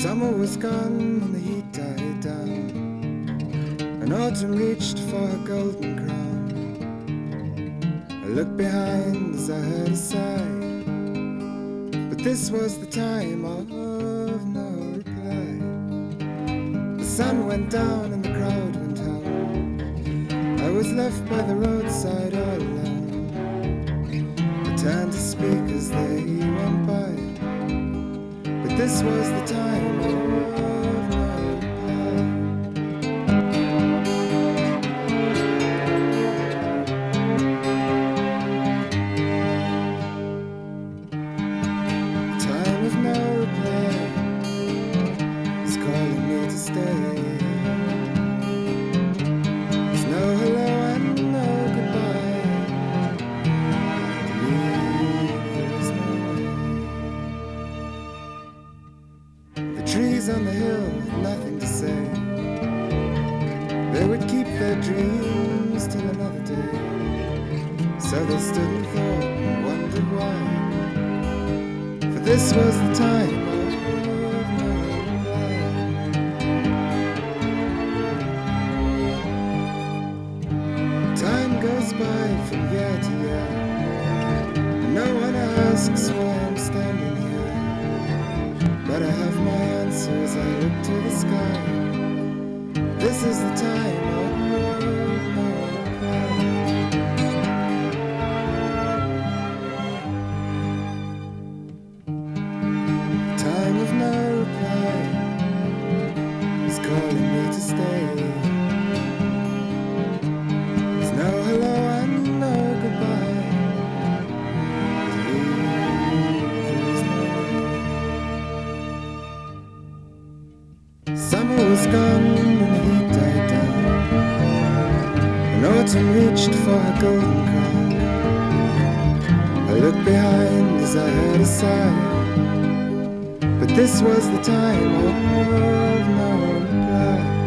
Summer was gone and the heat died down, and autumn reached for her golden crown. I looked behind as I heard a sigh, but this was the time of no reply. The sun went down and the crowd went home. I was left by the roadside all alone. I turned to speak as they went by, but this was the time of no reply. Time of no reply is calling me to stay. There's no hello and no goodbye. To leave, there's no way. The trees on the hill had nothing to say. They would keep their dreams till another day. So they stood and thought and wondered why. For this was the time of no reply. Time goes by from year to year, and no one asks why I'm standing here. But I have my answer as I look to the sky. This is the time of no reply. Time of no reply is calling me to stay. There's no hello and no goodbye. To leave, there's no way. Summer was gone and the heat died down, and autumn reached for her golden crown. I looked behind as I heard a sigh, but this was the time of no reply.